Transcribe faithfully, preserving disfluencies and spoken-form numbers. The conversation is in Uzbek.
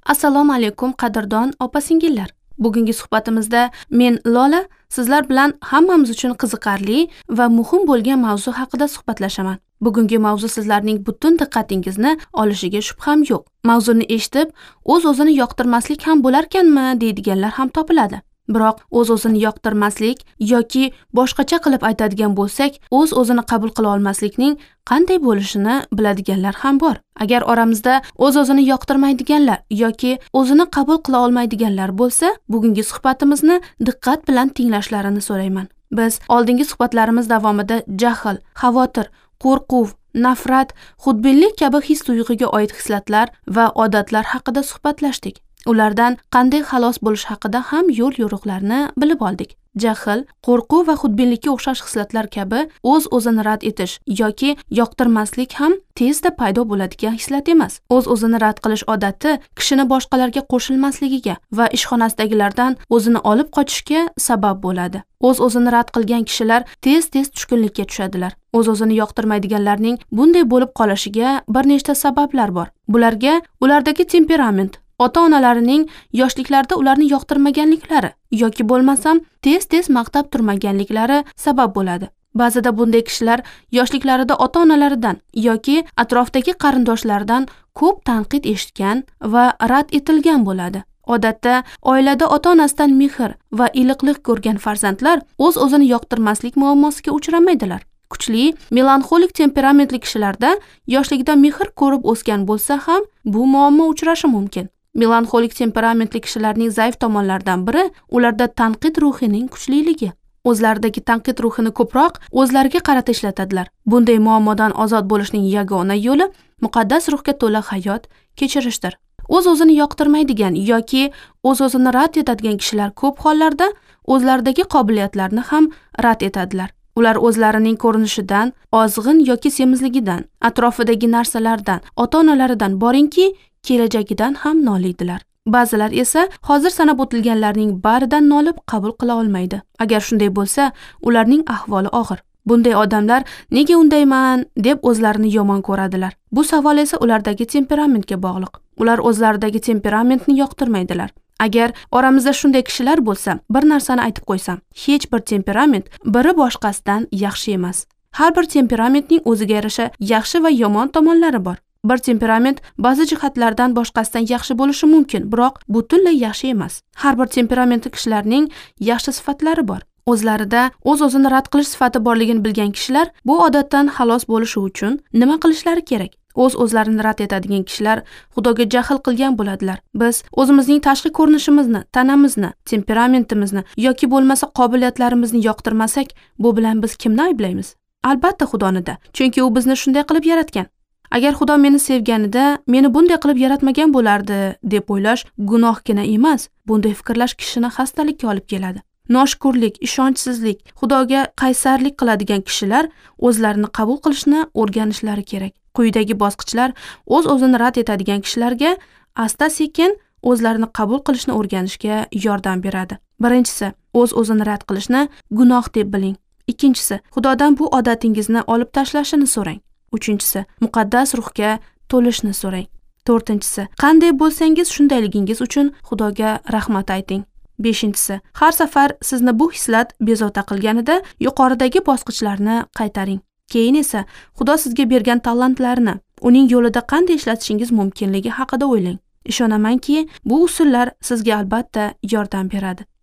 Assalomu alaykum qadrdon opa-singillar. Bugungi suhbatimizda men Lola sizlar bilan hammamiz uchun qiziqarli va muhim bo'lgan mavzu haqida suhbatlashaman. Bugungi mavzu sizlarning butun diqqatingizni olishiga shubham yo'q. Mavzuni eshitib, o'z-o'zini yoqtirmaslik ham bo'larkanmi deydiganlar ham topiladi. Biroq o'z-o'zini yoqtirmaslik yoki boshqacha qilib aytadigan bo'lsak, o'z-o'zini qabul qila olmaslikning qanday bo'lishini biladiganlar ham bor. Agar oramizda o'z-o'zini yoqtirmaydiganlar yoki o'zini qabul qila olmaydiganlar bo'lsa, bugungi suhbatimizni diqqat bilan tinglashlarini so'rayman. Biz oldingi suhbatlarimiz davomida jahl, xavotir, qo'rquv, nafrat, xudbinlik kabi his-tuyg'uga oid hislatlar va odatlar haqida suhbatlashdik. Ulardan qanday xalos bo'lish haqida ham yo'l-yo'riqlarni bilib oldik. Jahl, qo'rquv va xudbinlikka o'xshash hislatlar kabi o'z-o'zini rad etish yoki yoqtirmaslik ham tezda paydo bo'ladigan hislat emas. O'z-o'zini rad qilish odati kishini boshqalarga qo'shilmasligiga va ishxonasidagilardan o'zini olib qochishga sabab bo'ladi. O'z-o'zini rad qilgan kishilar tez-tez tushkunlikka tushadilar. O'z-o'zini yoqtirmaydiganlarning bunday bo'lib qolishiga bir nechta sabablar bor. Bularga ulardagi temperament, ota-onalarining yoshliklarida ularni yoqtirmaganliklari yoki bo'lmasam tez-tez maqtab turmaganliklari sabab bo'ladi. Ba'zida bunday kishilar yoshliklarida ota-onalaridan yoki atrofdagi qarindoshlaridan ko'p tanqid eshitgan va rad etilgan bo'ladi. Odatda oilada ota-onasidan mehr va iliqlik ko'rgan farzandlar o'z-o'zini yoqtirmaslik muammosiga uchramaydilar. Kuchli, melanxolik temperamentli kishilarda yoshligida mehr ko'rib o'sgan bo'lsa ham bu muammo uchrashi mumkin. Melanxolik temperamentli kishilarning zaif tomonlaridan biri ularda tanqid ruhining kuchliligi. O'zlaridagi tanqid ruhini ko'proq o'zlariga qarata ishlatadilar. Bunday muammodan ozod bo'lishning yagona yo'li muqaddas ruhga to'la hayot kechirishdir. O'z-o'zini yoqtirmaydigan yoki o'z-o'zini rad etadigan kishilar ko'p hollarda o'zlaridagi qobiliyatlarni ham rad etadilar. Ular o'zlarining ko'rinishidan, ozg'in yoki semizligidan, atrofidagi narsalardan, ota-onalaridan boringki, kelajagidan ham noliydilar. Ba'zilar esa hozir sanab o'tilganlarning baridan nolib qabul qila olmaydi. Agar shunday bo'lsa, ularning ahvoli og'ir. Bunday odamlar nega undayman deb o'zlarini yomon ko'radilar. Bu savol esa ulardagi temperamentga bog'liq. Ular o'zlaridagi temperamentni yoqtirmaydilar. Agar oramizda shunday kishilar bo'lsa, bir narsani aytib qo'ysam, hech bir temperament biri boshqasidan yaxshi emas. Har bir temperamentning o'ziga yarasha yaxshi va yomon tomonlari bor. Bir temperament ba'zi jihatlardan boshqasidan yaxshi bo'lishi mumkin, biroq butunlay yaxshi emas. Har bir temperamentli kishilarning yaxshi sifatlari bor. O'zlarida o'z-o'zini rad qilish sifati borligini bilgan kishilar bu odatdan xalos bo'lishi uchun nima qilishlari kerak? O'z-o'zlarini rad etadigan kishilar Xudoga jahl qilgan bo'ladilar. Biz o'zimizning tashqi ko'rinishimizni, tanamizni, temperamentimizni yoki bo'lmasa qobiliyatlarimizni yoqtirmasak, bu bilan biz kimni ayblaymiz? Albatta Xudonida, chunki u bizni shunday qilib yaratgan. Agar Xudo meni sevganida, meni bunday qilib yaratmagan bo'lardi deb o'ylash gunohgina emas. Bunday fikrlash kishini xastalikka olib keladi. Noshukurlik, ishonchsizlik, Xudoga qaysarlik qiladigan kishilar o'zlarini qabul qilishni o'rganishlari kerak. Quyidagi bosqichlar o'z-o'zini rad etadigan kishilarga asta-sekin o'zlarini qabul qilishni o'rganishga yordam beradi. Birinchisi, o'z-o'zini rad qilishni gunoh deb biling. Ikkinchisi, Xudodan bu odatingizni olib tashlashini so'rang. Uchinchisi, muqaddas ruhga to'lishni so'rang. To'rtinchisi, qanday bo'lsangiz shundayligingiz uchun Xudoga rahmat ayting. Beshinchisi, har safar sizni bu hislat bezovta qilganida yuqoridagi bosqichlarni qaytaring. Keyin esa Xudo sizga bergan talantlarni uning yo'lida qanday ishlatishingiz mumkinligi haqida o'ylang. Ishonamanki, bu usullar sizga albatta yordam beradi.